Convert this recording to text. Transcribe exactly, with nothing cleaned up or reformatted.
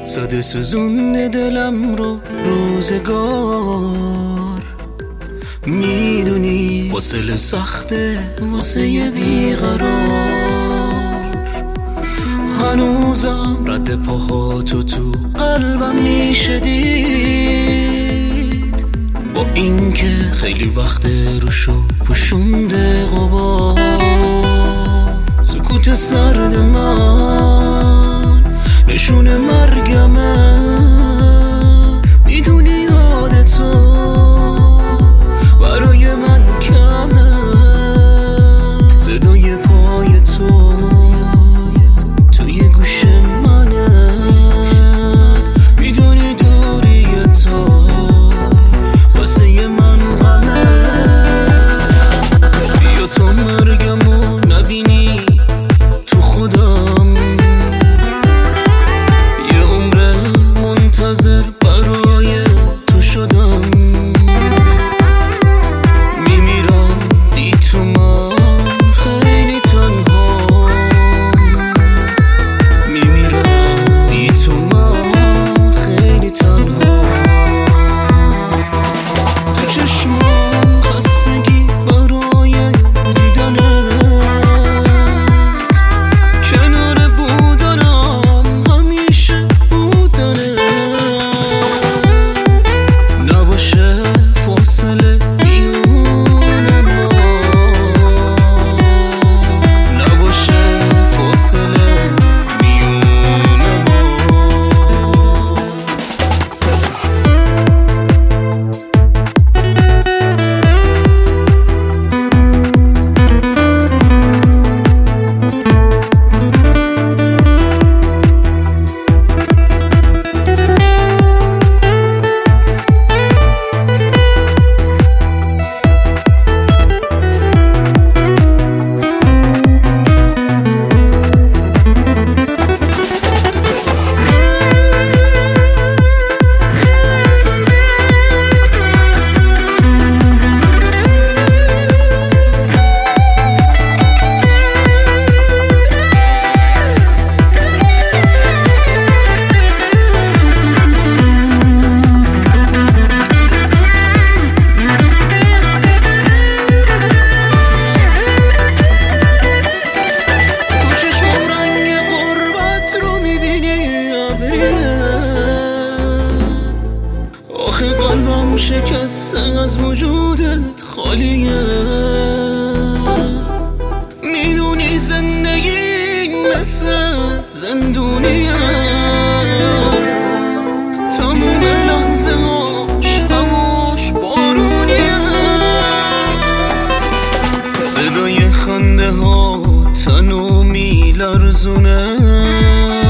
زده سوزونده دلم رو روزگار. میدونی واسه سخته واسه یه بیقرار. هنوزم رد پاهاتو تو قلبم میشه دید، با اینکه خیلی وقت روشو پوشونده غبار. سکوت سرد من نشون مرگمه، میدونی یادتو برای من کمه. صدای پای تو توی گوش منه، میدونی دوری تو واسه من غمه. بیا تو مرگمو نبینی تو خودم، یه عمر منتظر برای تو شدم. میمیرم بی تو من خیلی تنها، میمیرم بی تو من خیلی تنها. تو چشمام خستگی برای دیدنت، کنار بودنم همیشه بودنت. نباشه فاصله میون ما، نباشه فاصله میون ما. آخه قلبم شکسته از وجودت خالیه. میدونی زندگی مثل زندونیه، تموم لحظه هاش هواش بارونیه. صدای خنده ها تنو میلرزونه،